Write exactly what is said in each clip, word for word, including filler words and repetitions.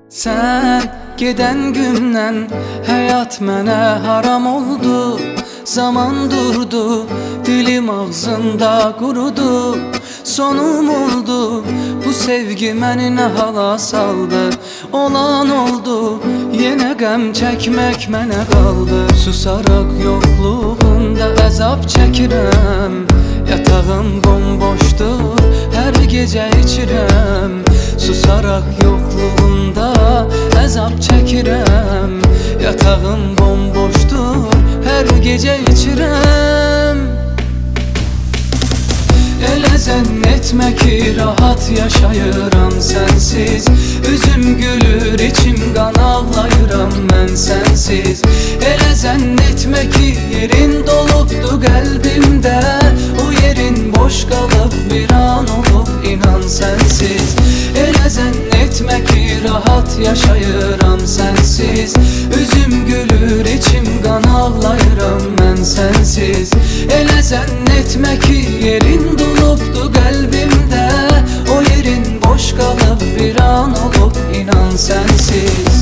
Sen geden gündən həyat mənə haram oldu. Zaman durdu, dilim ağzında qurudu. Sonum oldu, bu sevgi məni nə hala saldı. Olan oldu, yenə qəm çəkmək mənə qaldı. Susaraq yoxluğunda əzab çəkirəm. Yatağım bomboşdur, hər gecə içirəm. Susaraq yoxluğunda əzab çəkirəm. Yatağım bomboşdur, hər gecə içirəm. Elə zənn etmə ki rahat yaşayıram sənsiz. Üzüm gülür, içim qan ağlayıram mən sənsiz. Elə zənn etmə ki yerin dolubdu qəlbimdə. O yerin boş qalıb bir an olub inan sənsiz. Elə zənn etmə ki rahat yaşayıram sənsiz. Üzüm gülür, içim qan ağlayıram mən sənsiz. Elə zənn etmə ki yerin dolubdu qəlbimdə. O yerin boş qalıb bir an olub inan sənsiz.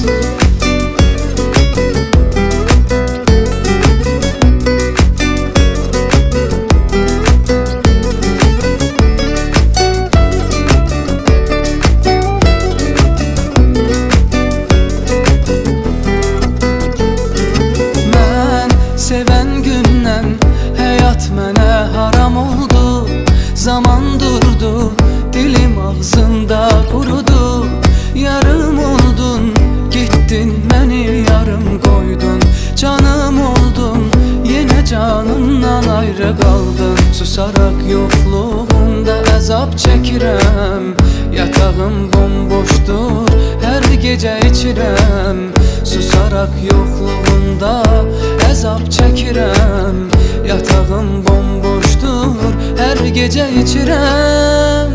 Sevən gündən həyat mənə haram oldu. Zaman durdu, dilim ağzında qurudu. Yarım oldun, gittin məni yarım qoydun. Canım oldun, yenə canımdan ayrı qaldın. Susaraq yoxluğunda əzab çəkirəm. Yatağım bomboşdur, hər gecə içirəm. Susaraq yoxluğunda əzab çəkirəm. Yatağım bomboşdur, hər gecə içirəm.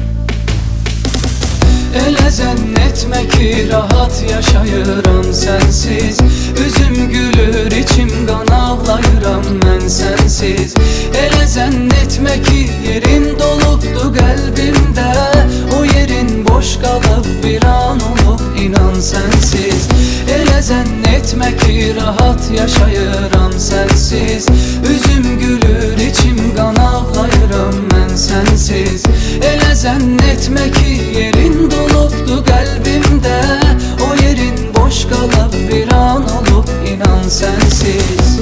Elə zənn etmə ki rahat yaşayıram sənsiz. Üzüm gülür, içim qan ağlayıram mən sənsiz. Elə zənn etmə ki yerin dolubdu qəlbimdə. O yerin boş qalıb bir an olub inan sənsiz. Elə zənn etmə ki rahat yaşayıram sənsiz. Üzüm gülür, içim qan ağlayıram mən sənsiz. Elə zənn etmə ki yerin dolubdu qəlbimdə. O yerin boş qalıb bir an olub inan sənsiz.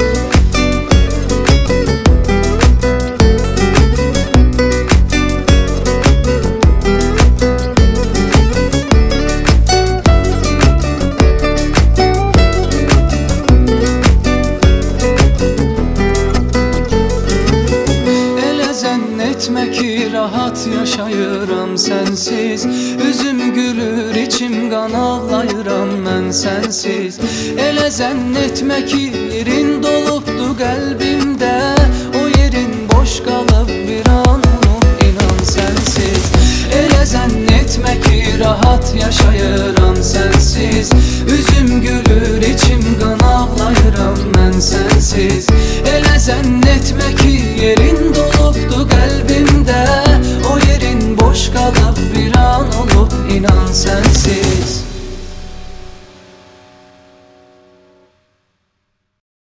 Etmə ki rahat yaşayıram sənsiz. Üzüm gülür, içim qan ağlayıram mən sənsiz. Elə zənn etmə ki yerin dolubdu qəlbimdə. O yerin boş qalıb bir an olub inan sənsiz. Elə zənn etmə ki rahat yaşayıram sənsiz. Üzüm gülür, içim qan ağlayıram mən sənsiz. Elə zənn etmə ki yerin